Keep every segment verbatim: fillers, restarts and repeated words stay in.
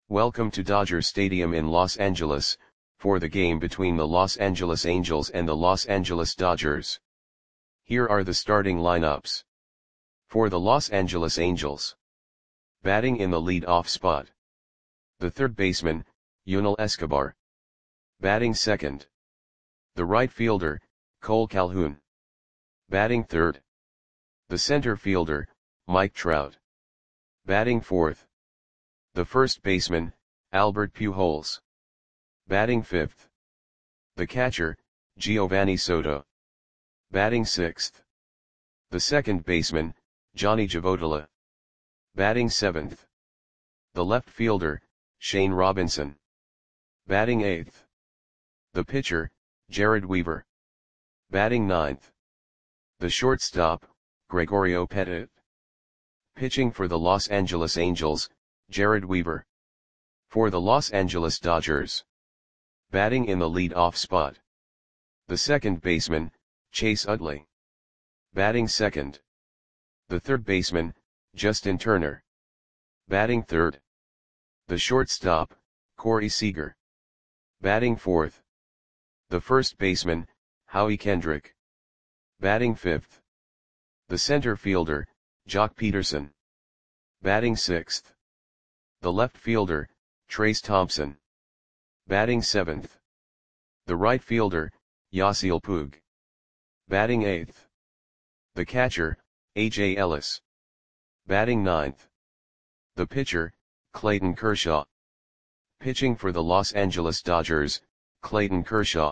Welcome to Dodger Stadium in Los Angeles, for the game between the Los Angeles Angels and the Los Angeles Dodgers. Here are the starting lineups. For the Los Angeles Angels. Batting in the lead-off spot. The third baseman, Yunel Escobar. Batting second. The right fielder, Cole Calhoun. Batting third. The center fielder, Mike Trout. Batting fourth. The first baseman, Albert Pujols. Batting fifth. The catcher, Giovanni Soto. Batting sixth. The second baseman, Johnny Givottola. Batting seventh. The left fielder, Shane Robinson. Batting eighth. The pitcher, Jared Weaver. Batting ninth. The shortstop, Gregorio Petit. Pitching for the Los Angeles Angels, Jared Weaver. For the Los Angeles Dodgers. Batting in the lead-off spot. The second baseman, Chase Utley. Batting second. The third baseman, Justin Turner. Batting third. The shortstop, Corey Seager. Batting fourth. The first baseman, Howie Kendrick. Batting fifth. The center fielder, Jock Peterson. Batting sixth. The left fielder, Trace Thompson. Batting seventh. The right fielder, Yasiel Puig. Batting eighth. The catcher, A J Ellis. Batting ninth. The pitcher, Clayton Kershaw. Pitching for the Los Angeles Dodgers, Clayton Kershaw.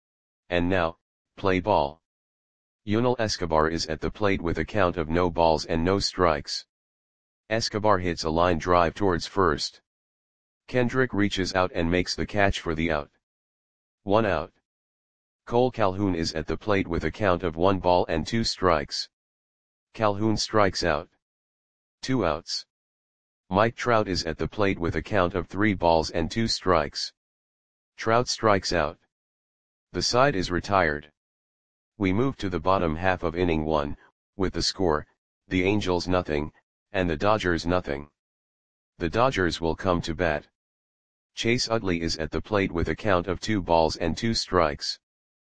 And now, play ball. Yunel Escobar is at the plate with a count of no balls and no strikes. Escobar hits a line drive towards first. Kendrick reaches out and makes the catch for the out. One out. Cole Calhoun is at the plate with a count of one ball and two strikes. Calhoun strikes out. Two outs. Mike Trout is at the plate with a count of three balls and two strikes. Trout strikes out. The side is retired. We move to the bottom half of inning one, with the score, the Angels nothing, and the Dodgers nothing. The Dodgers will come to bat. Chase Utley is at the plate with a count of two balls and two strikes.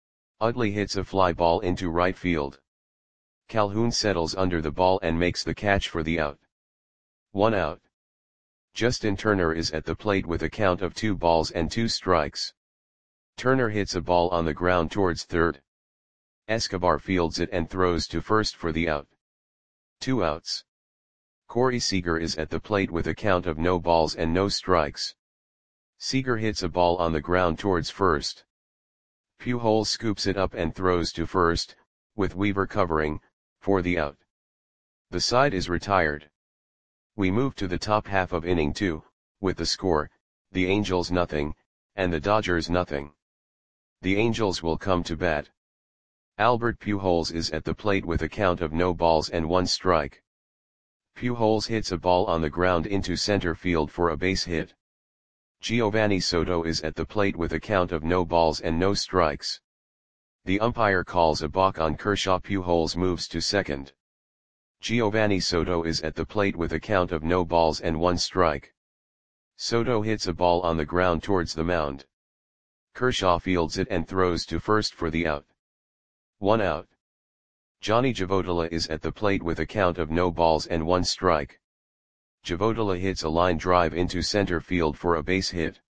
Utley hits a fly ball into right field. Calhoun settles under the ball and makes the catch for the out. One out. Justin Turner is at the plate with a count of two balls and two strikes. Turner hits a ball on the ground towards third. Escobar fields it and throws to first for the out. Two outs. Corey Seager is at the plate with a count of no balls and no strikes. Seager hits a ball on the ground towards first. Pujols scoops it up and throws to first, with Weaver covering, for the out. The side is retired. We move to the top half of inning two, with the score, the Angels nothing, and the Dodgers nothing. The Angels will come to bat. Albert Pujols is at the plate with a count of no balls and one strike. Pujols hits a ball on the ground into center field for a base hit. Giovanni Soto is at the plate with a count of no balls and no strikes. The umpire calls a balk on Kershaw. Pujols moves to second. Giovanni Soto is at the plate with a count of no balls and one strike. Soto hits a ball on the ground towards the mound. Kershaw fields it and throws to first for the out. One out. Johnny Givottola is at the plate with a count of no balls and one strike. Givottola hits a line drive into center field for a base hit.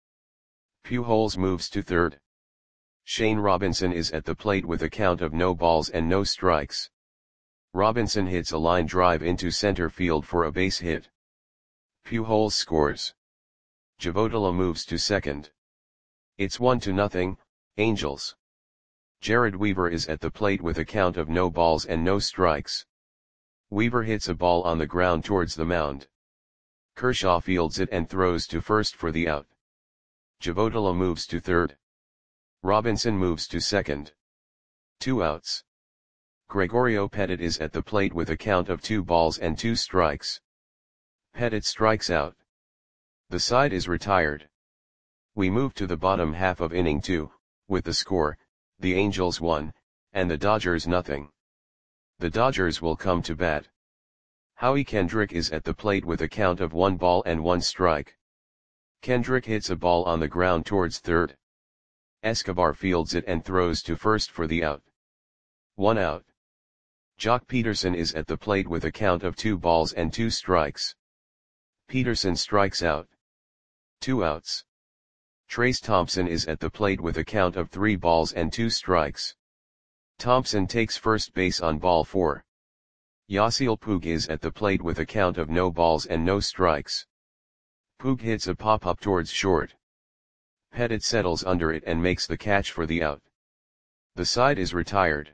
Pujols moves to third. Shane Robinson is at the plate with a count of no balls and no strikes. Robinson hits a line drive into center field for a base hit. Pujols scores. Givottola moves to second. It's one to nothing, Angels. Jared Weaver is at the plate with a count of no balls and no strikes. Weaver hits a ball on the ground towards the mound. Kershaw fields it and throws to first for the out. Givottola moves to third. Robinson moves to second. Two outs. Gregorio Petit is at the plate with a count of two balls and two strikes. Petit strikes out. The side is retired. We move to the bottom half of inning two, with the score, the Angels one, and the Dodgers nothing. The Dodgers will come to bat. Howie Kendrick is at the plate with a count of one ball and one strike. Kendrick hits a ball on the ground towards third. Escobar fields it and throws to first for the out. One out. Jock Peterson is at the plate with a count of two balls and two strikes. Peterson strikes out. Two outs. Trace Thompson is at the plate with a count of three balls and two strikes. Thompson takes first base on ball four. Yasiel Puig is at the plate with a count of no balls and no strikes. Puig hits a pop-up towards short. Pettit settles under it and makes the catch for the out. The side is retired.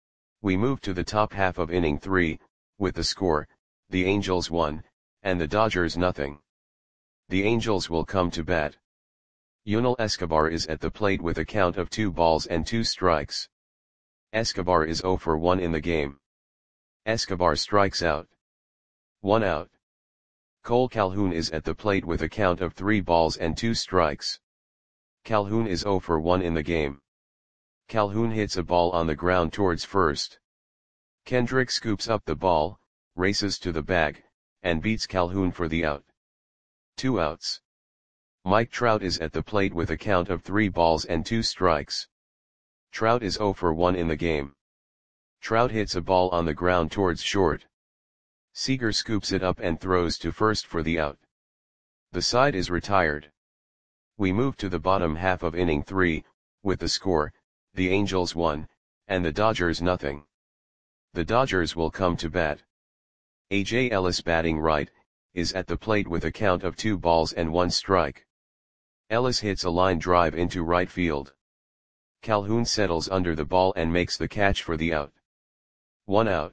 We move to the top half of inning three, with the score, the Angels one, and the Dodgers nothing. The Angels will come to bat. Yunel Escobar is at the plate with a count of two balls and two strikes. Escobar is zero for one in the game. Escobar strikes out. One out. Cole Calhoun is at the plate with a count of three balls and two strikes. Calhoun is zero for one in the game. Calhoun hits a ball on the ground towards first. Kendrick scoops up the ball, races to the bag, and beats Calhoun for the out. Two outs. Mike Trout is at the plate with a count of three balls and two strikes. Trout is zero for one in the game. Trout hits a ball on the ground towards short. Seager scoops it up and throws to first for the out. The side is retired. We move to the bottom half of inning three, with the score, the Angels one, and the Dodgers nothing. The Dodgers will come to bat. A J Ellis batting right, is at the plate with a count of two balls and one strike. Ellis hits a line drive into right field. Calhoun settles under the ball and makes the catch for the out. One out.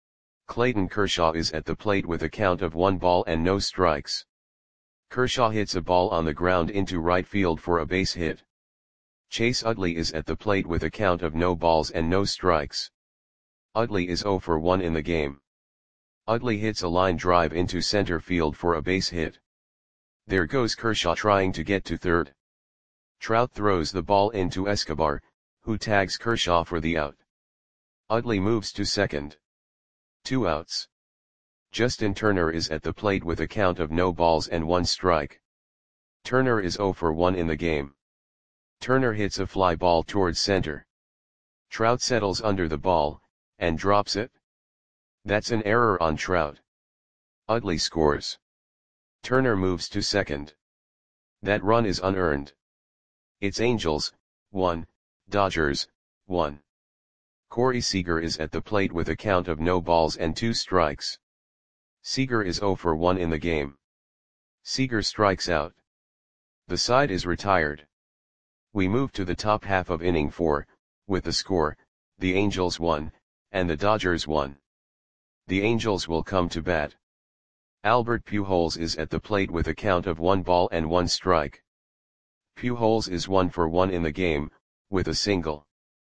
Clayton Kershaw is at the plate with a count of one ball and no strikes. Kershaw hits a ball on the ground into right field for a base hit. Chase Utley is at the plate with a count of no balls and no strikes. Utley is zero for one in the game. Utley hits a line drive into center field for a base hit. There goes Kershaw trying to get to third. Trout throws the ball into Escobar, who tags Kershaw for the out. Utley moves to second. Two outs. Justin Turner is at the plate with a count of no balls and one strike. Turner is zero for one in the game. Turner hits a fly ball towards center. Trout settles under the ball, and drops it. That's an error on Trout. Utley scores. Turner moves to second. That run is unearned. It's Angels, one, Dodgers, one. Corey Seager is at the plate with a count of no balls and two strikes. Seager is zero for one in the game. Seager strikes out. The side is retired. We move to the top half of inning four, with the score, the Angels one, and the Dodgers one. The Angels will come to bat. Albert Pujols is at the plate with a count of one ball and one strike. Pujols is one for one in the game, with a single.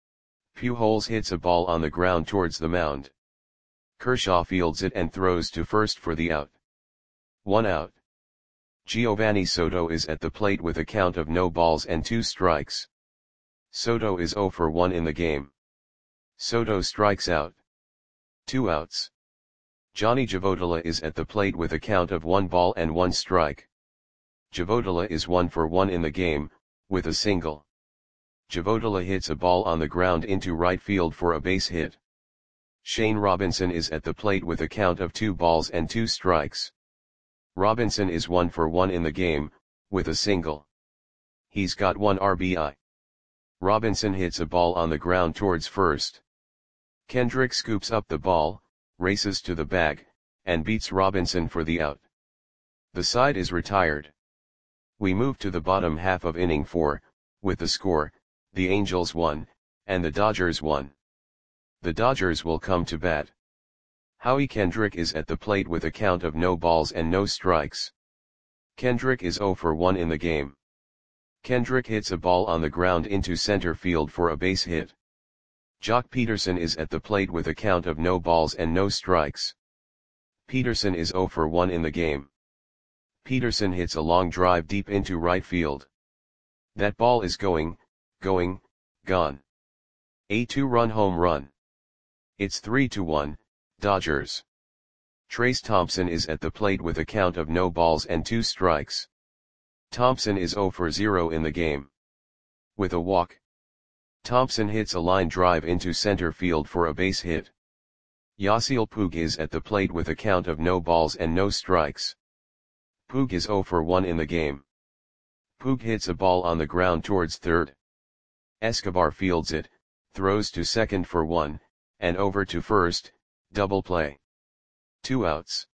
Pujols hits a ball on the ground towards the mound. Kershaw fields it and throws to first for the out. One out. Giovanni Soto is at the plate with a count of no balls and two strikes. Soto is zero for one in the game. Soto strikes out. Two outs. Johnny Givottola is at the plate with a count of one ball and one strike. Givottola is one for one in the game, with a single. Givottola hits a ball on the ground into right field for a base hit. Shane Robinson is at the plate with a count of two balls and two strikes. Robinson is one for one in the game, with a single. He's got one R B I. Robinson hits a ball on the ground towards first. Kendrick scoops up the ball, races to the bag, and beats Robinson for the out. The side is retired. We move to the bottom half of inning four, with the score, the Angels one, and the Dodgers one. The Dodgers will come to bat. Howie Kendrick is at the plate with a count of no balls and no strikes. Kendrick is zero for one in the game. Kendrick hits a ball on the ground into center field for a base hit. Jock Peterson is at the plate with a count of no balls and no strikes. Peterson is zero for one in the game. Peterson hits a long drive deep into right field. That ball is going, going, gone. A two-run home run. It's three to one, Dodgers. Trace Thompson is at the plate with a count of no balls and two strikes. Thompson is zero for zero in the game. With a walk, Thompson hits a line drive into center field for a base hit. Yasiel Puig is at the plate with a count of no balls and no strikes. Puig is zero for one in the game. Puig hits a ball on the ground towards third. Escobar fields it, throws to second for one, and over to first, double play. Two outs.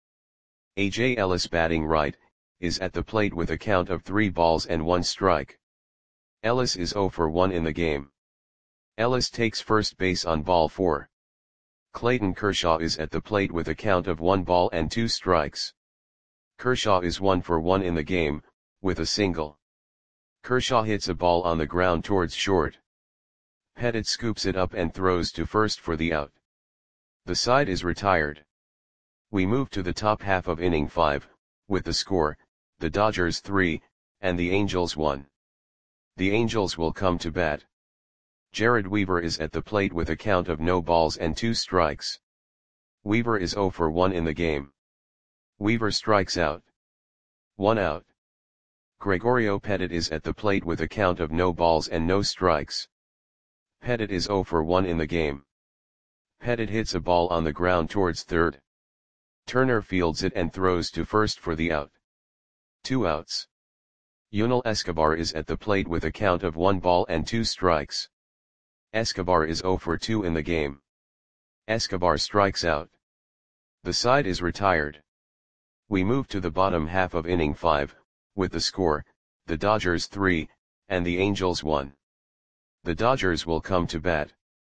A J Ellis, batting right, is at the plate with a count of three balls and one strike. Ellis is zero for one in the game. Ellis takes first base on ball four. Clayton Kershaw is at the plate with a count of one ball and two strikes. Kershaw is one for one in the game, with a single. Kershaw hits a ball on the ground towards short. Pettitte scoops it up and throws to first for the out. The side is retired. We move to the top half of inning five, with the score, the Dodgers three, and the Angels one. The Angels will come to bat. Jared Weaver is at the plate with a count of no balls and two strikes. Weaver is zero for one in the game. Weaver strikes out. One out. Gregorio Pettitte is at the plate with a count of no balls and no strikes. Pettitte is zero for one in the game. Pettitte hits a ball on the ground towards third. Turner fields it and throws to first for the out. Two outs. Yunel Escobar is at the plate with a count of one ball and two strikes. Escobar is zero for two in the game. Escobar strikes out. The side is retired. We move to the bottom half of inning five, with the score, the Dodgers three, and the Angels one. The Dodgers will come to bat.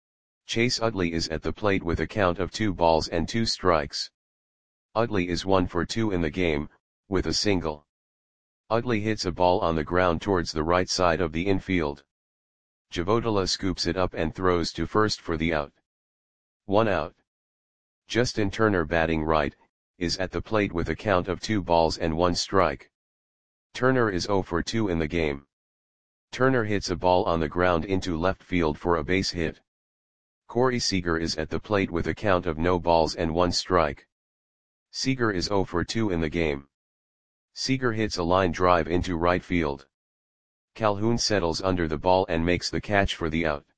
Chase Utley is at the plate with a count of two balls and two strikes. Utley is one for two in the game, with a single. Utley hits a ball on the ground towards the right side of the infield. Javodala scoops it up and throws to first for the out. One out. Justin Turner, batting right, is at the plate with a count of two balls and one strike. Turner is zero for two in the game. Turner hits a ball on the ground into left field for a base hit. Corey Seager is at the plate with a count of no balls and one strike. Seager is zero for two in the game. Seager hits a line drive into right field. Calhoun settles under the ball and makes the catch for the out.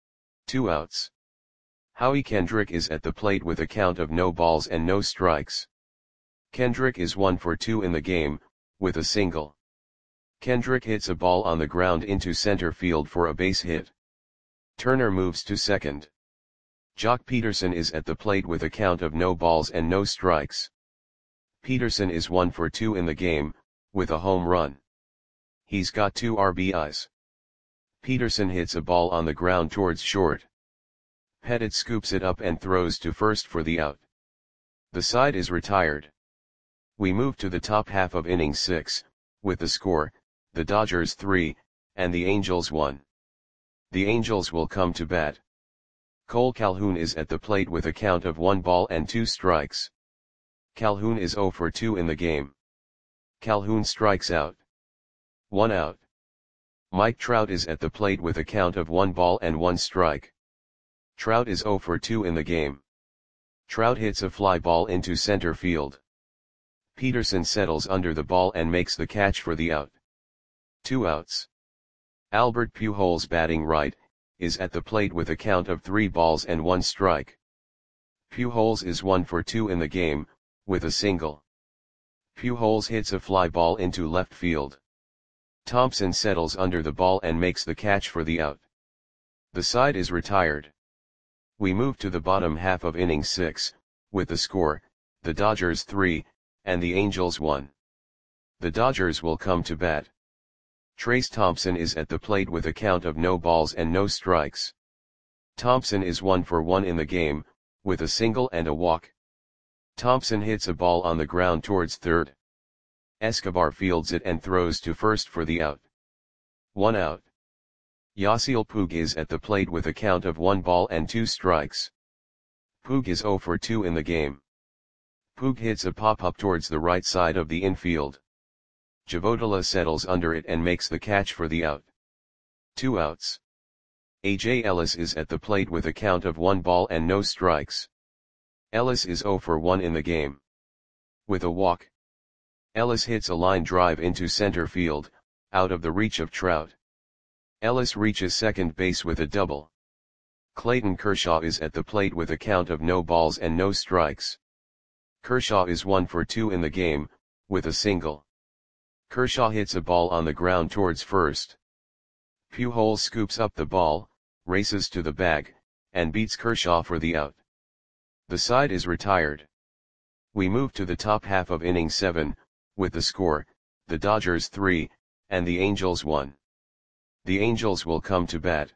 Two outs. Howie Kendrick is at the plate with a count of no balls and no strikes. Kendrick is one for two in the game, with a single. Kendrick hits a ball on the ground into center field for a base hit. Turner moves to second. Jock Peterson is at the plate with a count of no balls and no strikes. Peterson is one for two in the game, with a home run. He's got two R B Is. Peterson hits a ball on the ground towards short. Pettitte scoops it up and throws to first for the out. The side is retired. We move to the top half of inning six, with the score, the Dodgers three, and the Angels one. The Angels will come to bat. Cole Calhoun is at the plate with a count of one ball and two strikes. Calhoun is zero for two in the game. Calhoun strikes out. One out. Mike Trout is at the plate with a count of one ball and one strike. Trout is zero for two in the game. Trout hits a fly ball into center field. Peterson settles under the ball and makes the catch for the out. Two outs. Albert Pujols, batting right, is at the plate with a count of three balls and one strike. Pujols is one for two in the game, with a single. Pujols hits a fly ball into left field. Thompson settles under the ball and makes the catch for the out. The side is retired. We move to the bottom half of inning six, with the score, the Dodgers three, and the Angels one. The Dodgers will come to bat. Trace Thompson is at the plate with a count of no balls and no strikes. Thompson is one for one in the game, with a single and a walk. Thompson hits a ball on the ground towards third. Escobar fields it and throws to first for the out. One out. Yasiel Puig is at the plate with a count of one ball and two strikes. Puig is zero for two in the game. Puig hits a pop-up towards the right side of the infield. Javodala settles under it and makes the catch for the out. Two outs. A J Ellis is at the plate with a count of one ball and no strikes. Ellis is zero for one in the game. With a walk, Ellis hits a line drive into center field, out of the reach of Trout. Ellis reaches second base with a double. Clayton Kershaw is at the plate with a count of no balls and no strikes. Kershaw is one for two in the game, with a single. Kershaw hits a ball on the ground towards first. Pujols scoops up the ball, races to the bag, and beats Kershaw for the out. The side is retired. We move to the top half of inning seven, with the score, the Dodgers three, and the Angels one. The Angels will come to bat.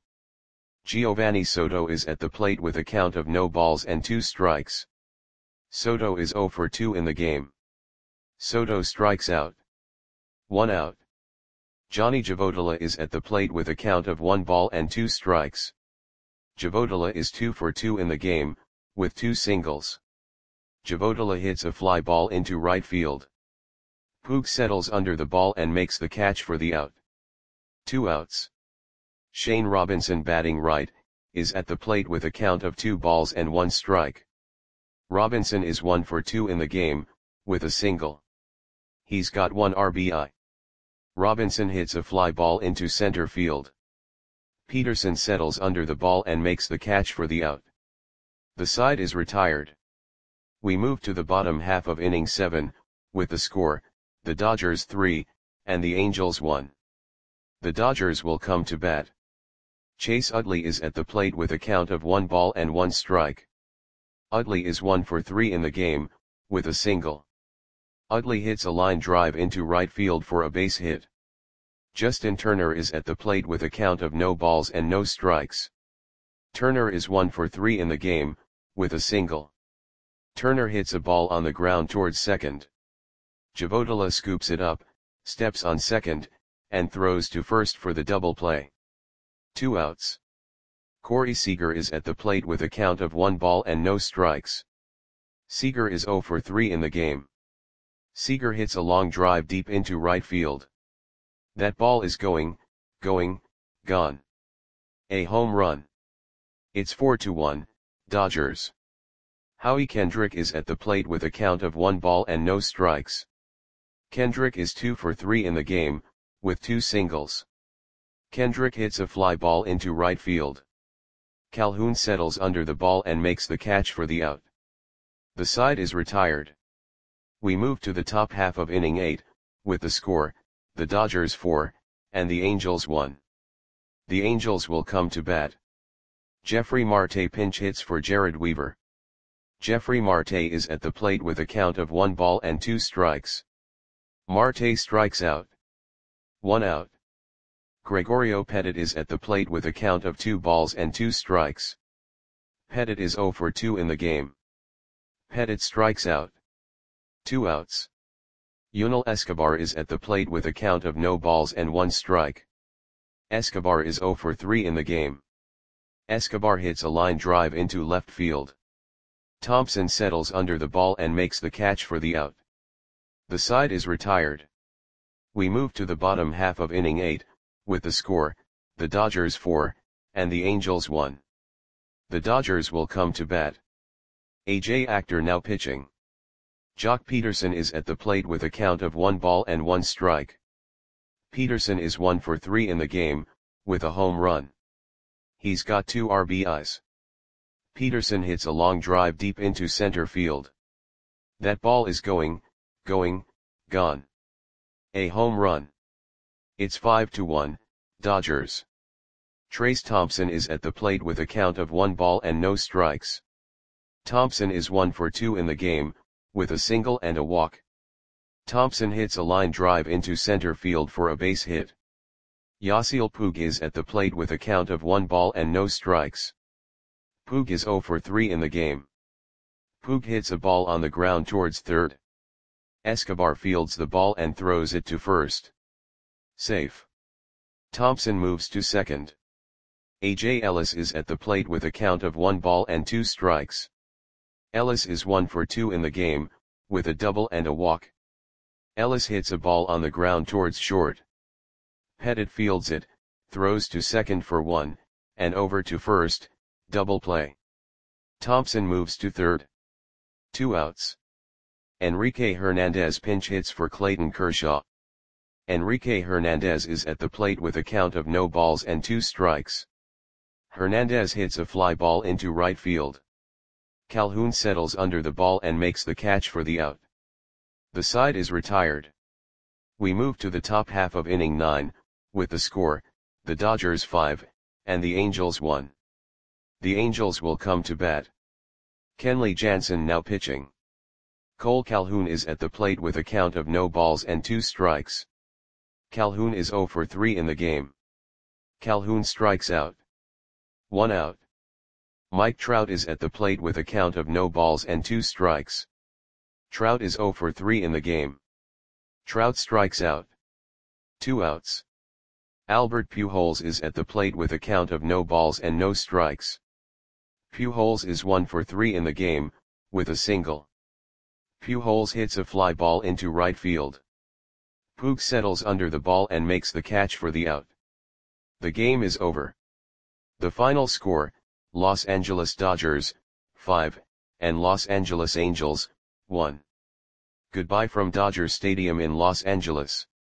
Giovanni Soto is at the plate with a count of no balls and two strikes. Soto is zero for two in the game. Soto strikes out. One out. Johnny Javotila is at the plate with a count of one ball and two strikes. Javotila is two for two in the game, with two singles. Javotila hits a fly ball into right field. Puig settles under the ball and makes the catch for the out. Two outs. Shane Robinson, batting right, is at the plate with a count of two balls and one strike. Robinson is one for two in the game, with a single. He's got one R B I. Robinson hits a fly ball into center field. Peterson settles under the ball and makes the catch for the out. The side is retired. We move to the bottom half of inning seven, with the score, the Dodgers three, and the Angels one. The Dodgers will come to bat. Chase Utley is at the plate with a count of one ball and one strike. Utley is one for three in the game, with a single. Utley hits a line drive into right field for a base hit. Justin Turner is at the plate with a count of no balls and no strikes. Turner is one for three in the game, with a single. Turner hits a ball on the ground towards second. Javotila scoops it up, steps on second, and throws to first for the double play. Two outs. Corey Seager is at the plate with a count of one ball and no strikes. Seager is zero for three in the game. Seager hits a long drive deep into right field. That ball is going, going, gone. A home run. It's four to one, Dodgers. Howie Kendrick is at the plate with a count of one ball and no strikes. Kendrick is two for three in the game, with two singles. Kendrick hits a fly ball into right field. Calhoun settles under the ball and makes the catch for the out. The side is retired. We move to the top half of inning eight, with the score, the Dodgers four, and the Angels one. The Angels will come to bat. Jeffrey Marte pinch hits for Jared Weaver. Jeffrey Marte is at the plate with a count of one ball and two strikes. Marte strikes out. One out. Gregorio Petit is at the plate with a count of two balls and two strikes. Petit is zero for two in the game. Petit strikes out. Two outs. Yunel Escobar is at the plate with a count of no balls and one strike. Escobar is zero for three in the game. Escobar hits a line drive into left field. Thompson settles under the ball and makes the catch for the out. The side is retired. We move to the bottom half of inning eight, with the score, the Dodgers four, and the Angels one. The Dodgers will come to bat. A J Actor now pitching. Jock Peterson is at the plate with a count of one ball and one strike. Peterson is one for three in the game, with a home run. He's got two R B Is. Peterson hits a long drive deep into center field. That ball is going, going, gone. A home run. It's five to one, Dodgers. Trace Thompson is at the plate with a count of one ball and no strikes. Thompson is one for two in the game, with a single and a walk. Thompson hits a line drive into center field for a base hit. Yasiel Puig is at the plate with a count of one ball and no strikes. Puig is zero for three in the game. Puig hits a ball on the ground towards third. Escobar fields the ball and throws it to first. Safe. Thompson moves to second. A J Ellis is at the plate with a count of one ball and two strikes. Ellis is one for two in the game, with a double and a walk. Ellis hits a ball on the ground towards short. Petit fields it, throws to second for one, and over to first, double play. Thompson moves to third. Two outs. Enrique Hernandez pinch hits for Clayton Kershaw. Enrique Hernandez is at the plate with a count of no balls and two strikes. Hernandez hits a fly ball into right field. Calhoun settles under the ball and makes the catch for the out. The side is retired. We move to the top half of inning nine, with the score, the Dodgers five, and the Angels one. The Angels will come to bat. Kenley Jansen now pitching. Cole Calhoun is at the plate with a count of no balls and two strikes. Calhoun is zero for three in the game. Calhoun strikes out. One out. Mike Trout is at the plate with a count of no balls and two strikes. Trout is zero for three in the game. Trout strikes out. Two outs. Albert Pujols is at the plate with a count of no balls and no strikes. Pujols is one for three in the game, with a single. Pujols hits a fly ball into right field. Puig settles under the ball and makes the catch for the out. The game is over. The final score, Los Angeles Dodgers, five, and Los Angeles Angels, one. Goodbye from Dodger Stadium in Los Angeles.